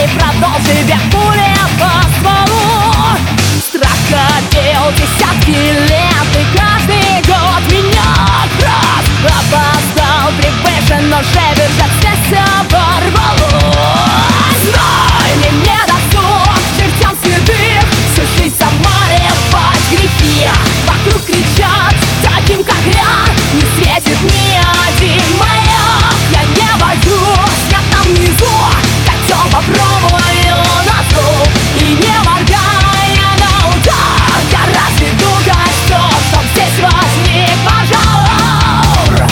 и продолжи бег пули по стволу. Страх копил десятки лет, и каждый год меня раз опоздал, прибывший, но же бежать здесь оборвалось. Знай, мне не досуг к чертям седых, всю жизнь замаливать грехи. Вокруг кричат, таким как я не светит ни один маяк. Я не боюсь, я там внизу, хотел попробую на зуб. И не моргая на удар, я разведу костер, чтоб здесь возник пожар.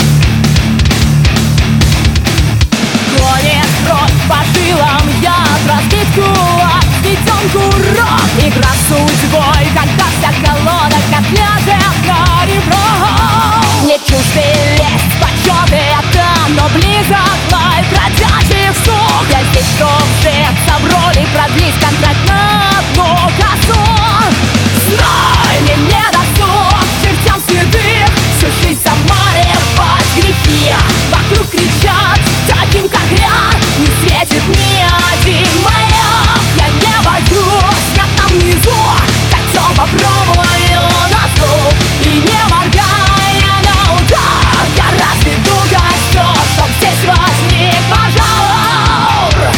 Гонит кровь по жилам, яд, разбит кулак, введен курок. Игра с судьбой, когда вся колода котлеты на ребро. Не чужды лезть, почеты там, но близок лай бродячих сук. Я здесь, чтоб вжиться в роли, продлить контракт на одну косу. Знай, мне не досуг к чертям седых, всю жизнь замаливать грехи. Вокруг кричат, таким как я не светит ни один маяк. Я не боюсь, я там внизу, хотел попробую на зуб. И не моргая на удар, я разведу костер, чтоб здесь возник пожар.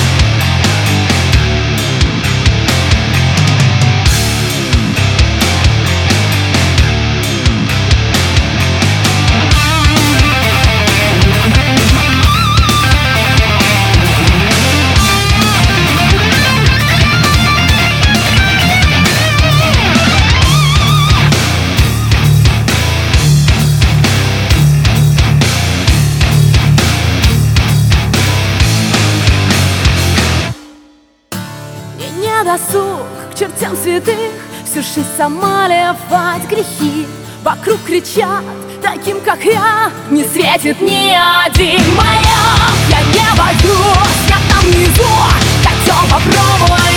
Не досуг к чертям святых, всю жизнь замаливать грехи. Вокруг кричат, таким как я не светит ни один маяк. Я не боюсь, я там внизу, хотел попробовать